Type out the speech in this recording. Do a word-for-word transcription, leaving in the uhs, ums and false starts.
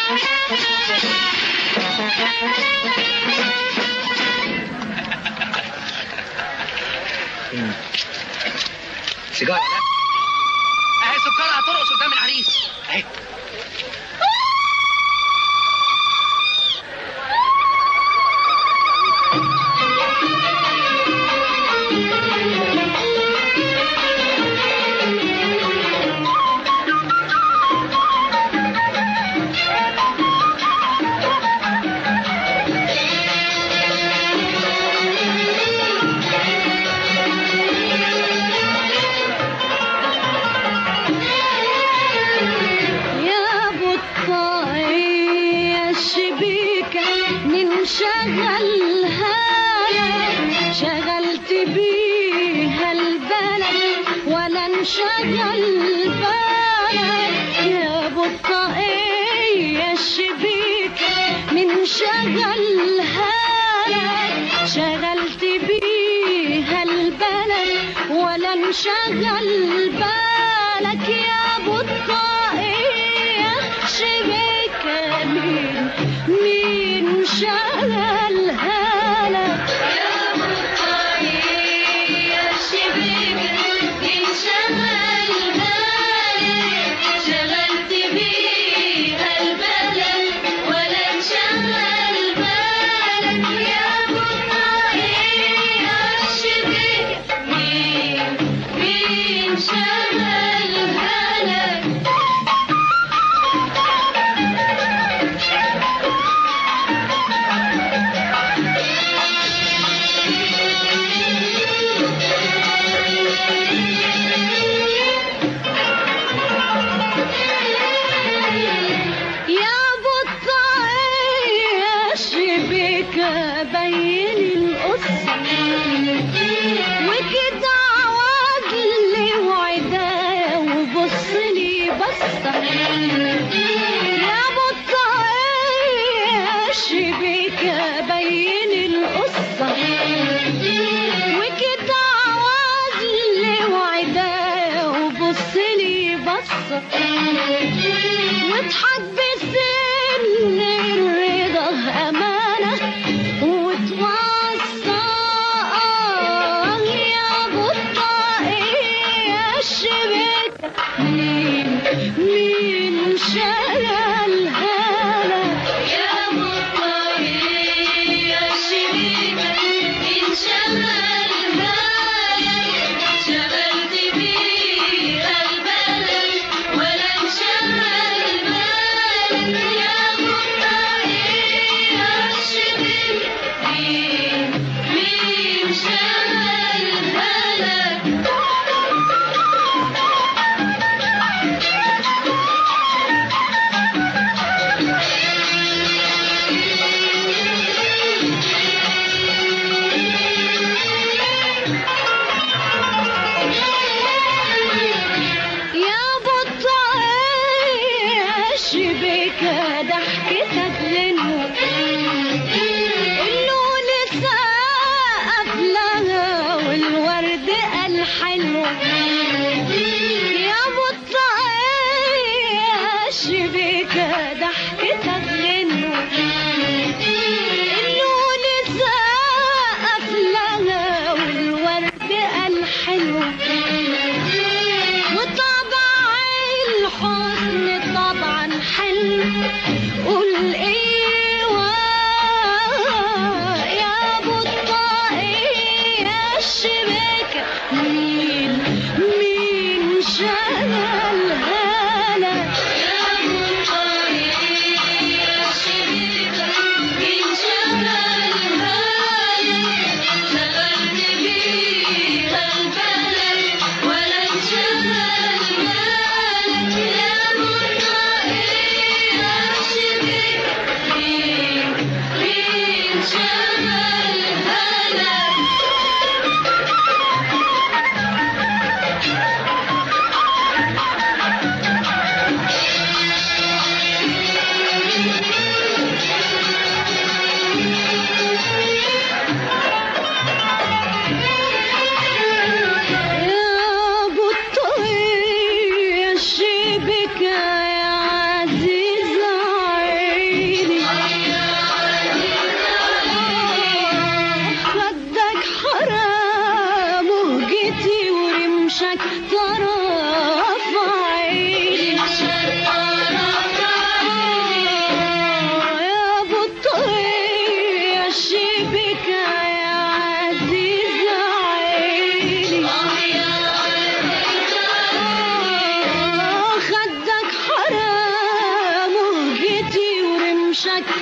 سيجاره لا اهي سكرها هترقص قدام العريس اهي. شغلت بيها البلد ولا انشغل بالك يا بطاقية الشبيكة من شغلها لك. شغلت بيها البلد ولا انشغل بالك يا بطاقية الشبيكة مين مين شغلها لك يا بطاقية الشبيكة مين شغلها لك. شغلت بيها البلد ولا انشغل بالك يا بطاقية الشبيكة مين مين شغلها لك. بين القصة وكده عواجلي وعدايا وبصلي بصة يا بطاقية الشبيكة بين القصة وكده عواجلي وعدايا وبصلي بصة واضحك بسن الرضا أمانة وتوصى يا بطاقية الشبيكة مين مين شغلها لك يا بطاقية الشبيكة مين شغلها لك. شغلت بيها البلد ولا انشغل بالك يا بطاقية الشبيكة مين مين شغلها لك. يا بطاقية الشبيكة ضحكتك غنوة اللون سقف لها والورد الحلوة. يا بطاقية الشبيكة ضحكتك غنوة اللون سقف لها والورد الحلوة. وطبع الحزن طبعا حلو قول ايه وشك